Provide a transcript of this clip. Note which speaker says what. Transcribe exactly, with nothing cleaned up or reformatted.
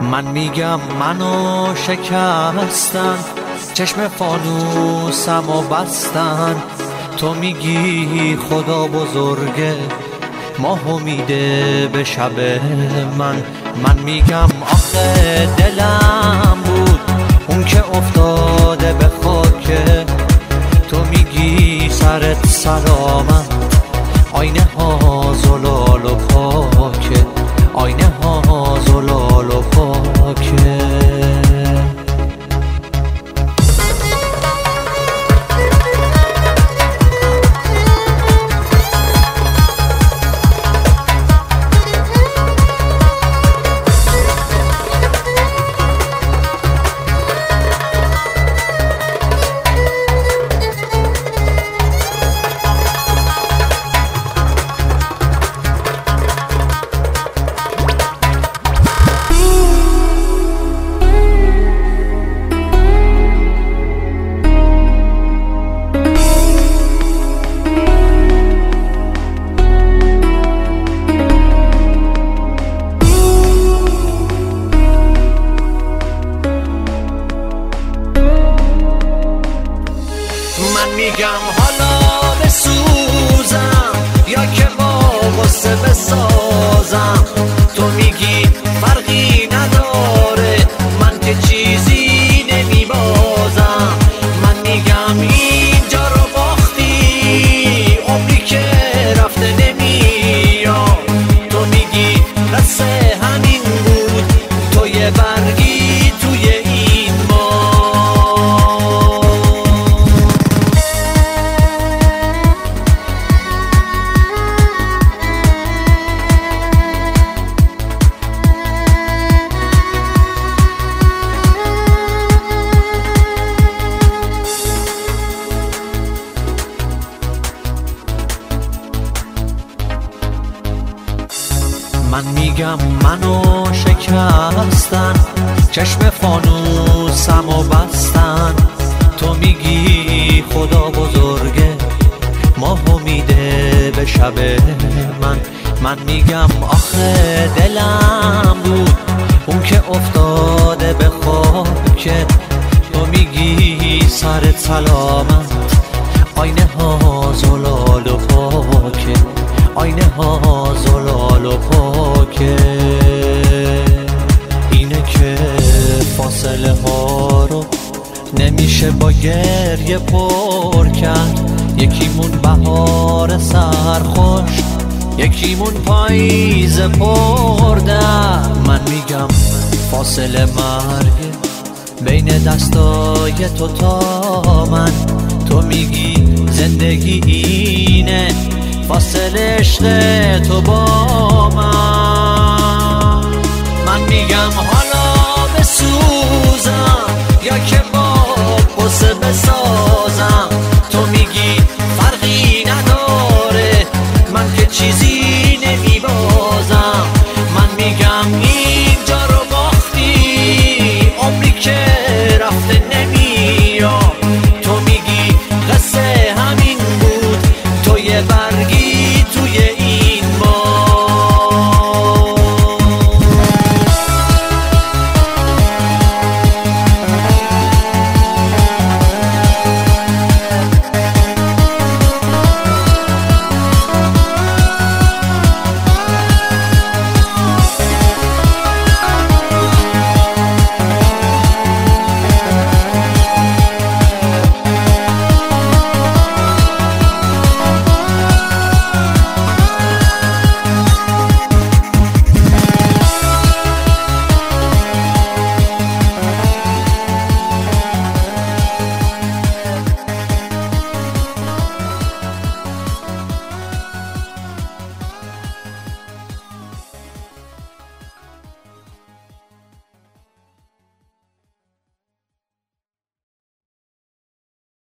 Speaker 1: من میگم منو شکستن، چشم فانوسم و بستن. تو میگی خدا بزرگه، ماهو میده به شب من. من میگم آخه دلم بود اون که افتاده به خاکه. تو میگی سرت سلامت، آینه ها زلال و پاکه، آینه ها زلال و پاکه. من میگم حالا بسوزم یا که با غصه بسازم. تو میگی فرقی نداره، من که چیزی نمیبازم. من میگم اینجا رو باختی، عمری که رفته نمیاد. تو میگی دست همین بود، تو یه برگی توی این ما. من میگم منو شکستن، چشم فانوسم و بستن. تو میگی خدا بزرگه، ماهو میده به شب من. من میگم آخه دلم بود اون که افتاده به خاکه. تو میگی سرت سلامت، آینه ها زلال و پاکه، آینه ها زلال و پاکه. اینه که فاصله ها رو نمیشه با گریه پر کرد. یکیمون بهار سرخوش، یکیمون پاییز پردر. من میگم فاصله مرگ بین دستای تو تا من. تو میگی زندگی اینه، فاصله عشق تو با من.